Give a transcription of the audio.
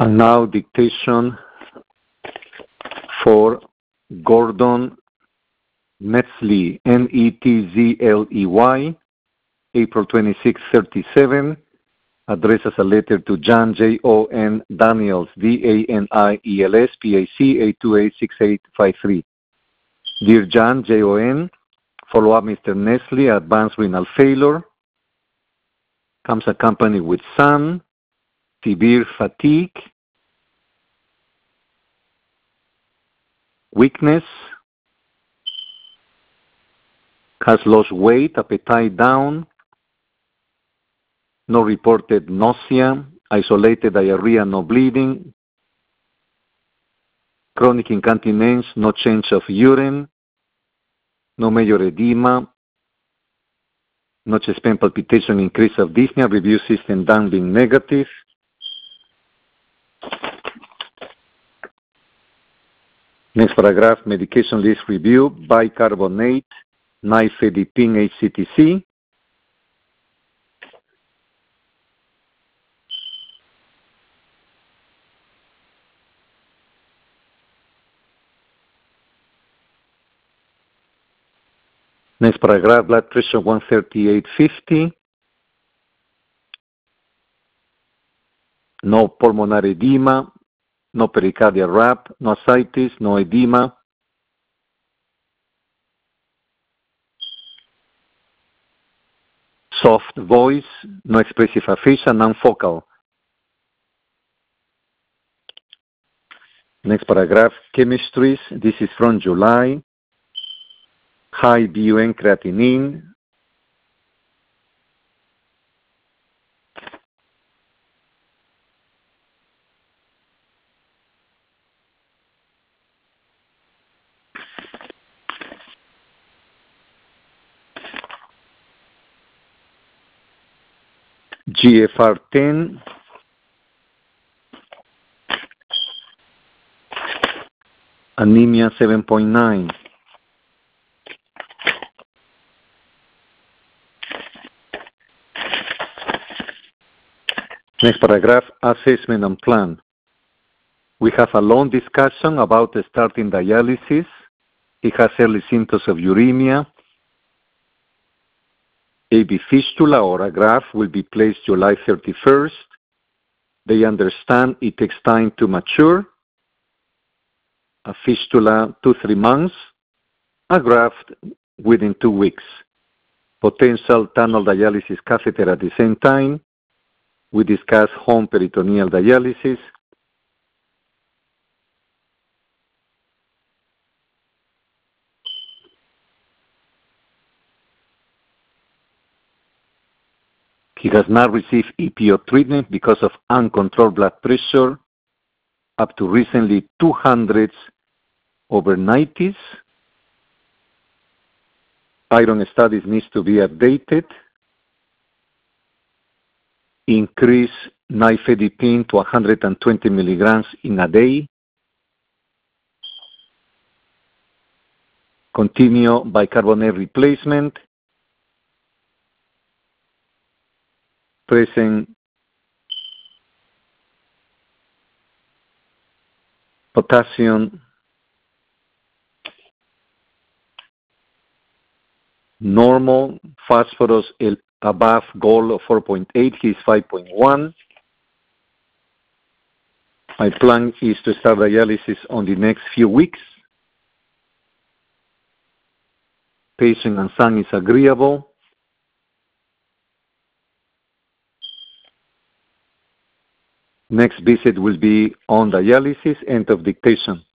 And now dictation for Gordon Netzley, Netzley, April 26, 37, addresses a letter to John J.O.N. Daniels, Daniels, PAC 8286853. Dear John J.O.N., follow up Mr. Netzley, advanced renal failure, comes accompanied with sun, severe fatigue, weakness, has lost weight, appetite down, no reported nausea, isolated diarrhea, no bleeding, chronic incontinence, no change of urine, no major edema, no chest pain, palpitation, increase of dyspnea, review system down being negative. Next paragraph, medication list review, bicarbonate, nifedipine, HCTC. Next paragraph, blood pressure 138/50. No pulmonary edema, no pericardial rap, no ascites, no edema. Soft voice, no expressive aphasia, non-focal. Next paragraph, chemistries. This is from July. High BUN creatinine. GFR 10. Anemia 7.9. Next paragraph, assessment and plan. We have a long discussion about starting dialysis. He has early symptoms of uremia. AV fistula or a graft will be placed July 31st. They understand it takes time to mature. A fistula 2-3 months. A graft within 2 weeks. Potential tunnel dialysis catheter at the same time. We discuss home peritoneal dialysis. He has not received EPO treatment because of uncontrolled blood pressure, up to recently 200s over 90s. Iron studies needs to be updated. Increase nifedipine to 120 milligrams in a day. Continue bicarbonate replacement. Present potassium normal, phosphorus above goal of 4.8, he's 5.1. My plan is to start dialysis on the next few weeks. Patient and son is agreeable. Next visit will be on dialysis, end of dictation.